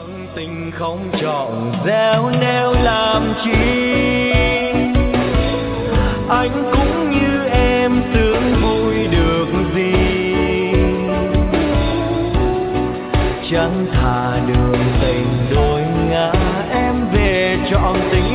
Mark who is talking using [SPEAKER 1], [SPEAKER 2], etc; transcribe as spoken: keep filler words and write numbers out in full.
[SPEAKER 1] Tình không trọn gieo neo làm chi, anh cũng như em tưởng vui được gì, chẳng thà đường tình đôi ngã em về trọn tình